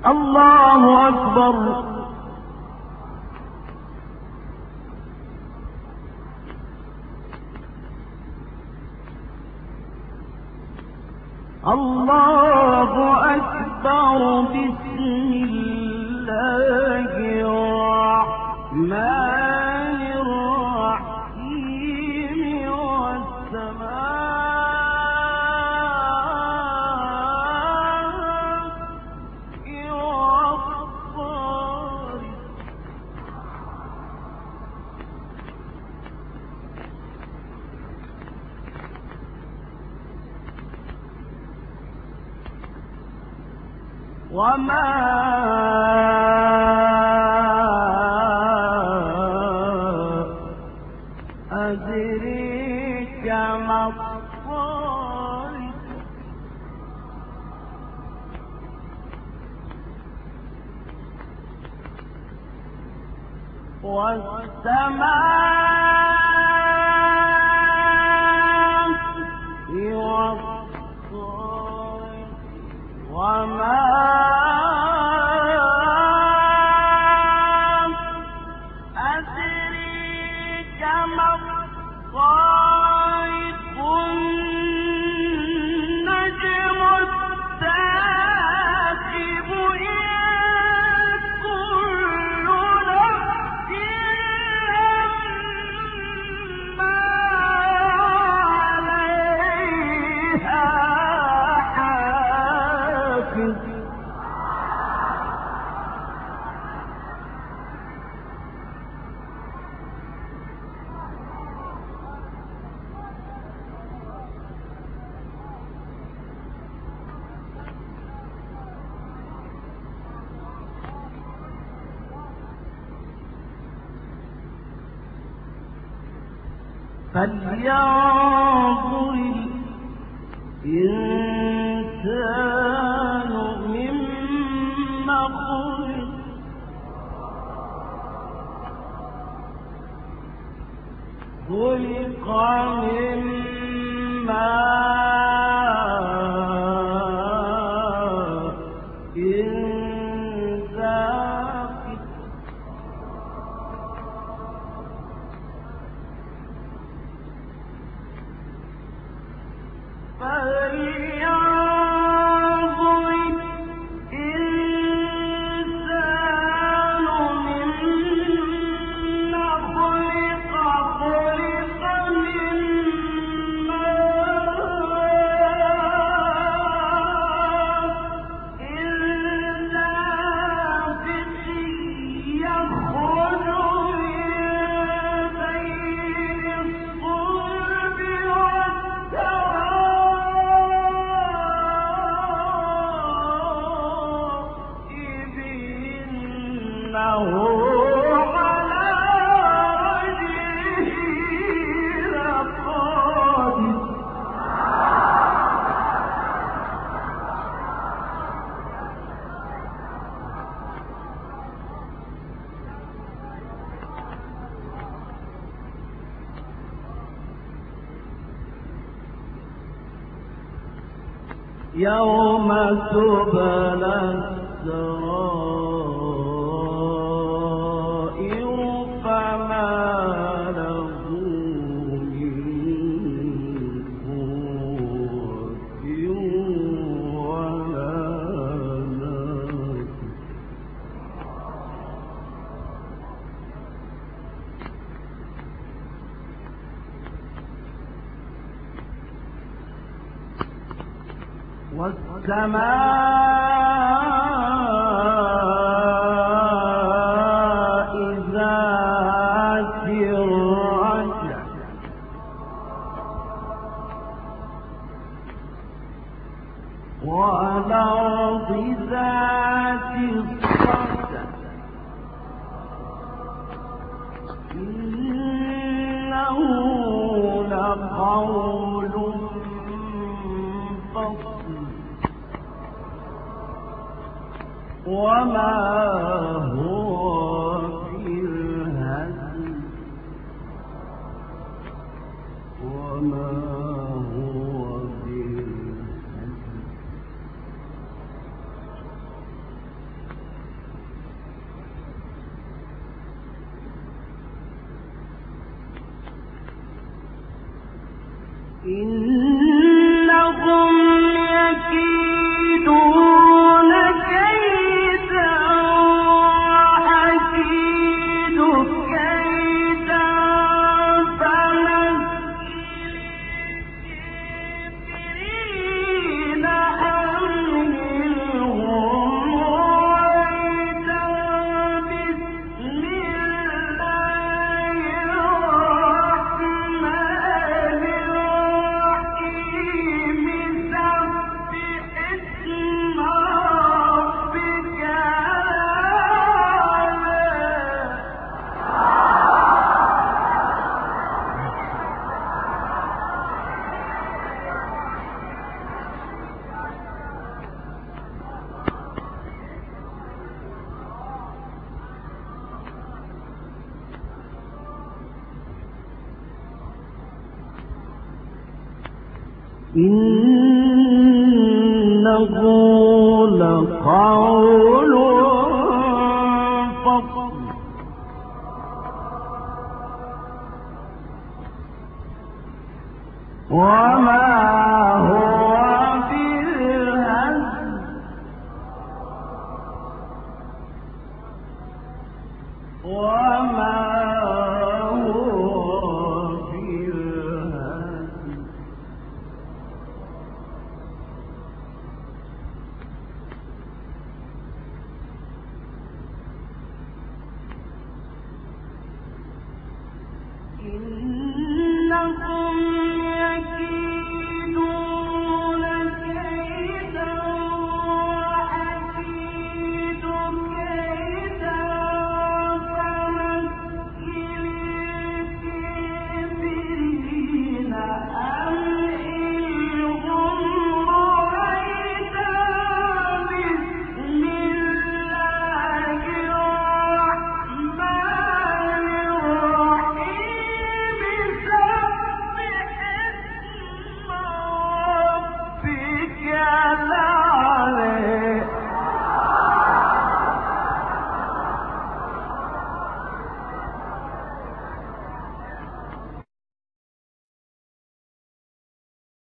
الله أكبر. الله أكبر. بسم الله الرحمن الرحيم. وما أدريك ما الطارق. والسماء والطارق. وما فلينظر الإنسان مما خلق. خلق من ماء دافق. فلينظر الإنسان مما خلق. خلق من ماء دافق. يخرج من بين الصلب والترائب. إنه على وجهه لقادر. يوم تبلى السرائر فما له من قوة ولا ناصر. والسماء ذات الرجع. والأرض ذات الصدع. إنه لقول فصل. وما هو بالهزل. وما هو بالهزل. إنهم يكيدون كيدا وأكيد كيدا فمهل أمهلهم رويدا بسم الله الرحمن الرحيم سبح اسم ربك إنه لقول فصل وما هو بالهزل وما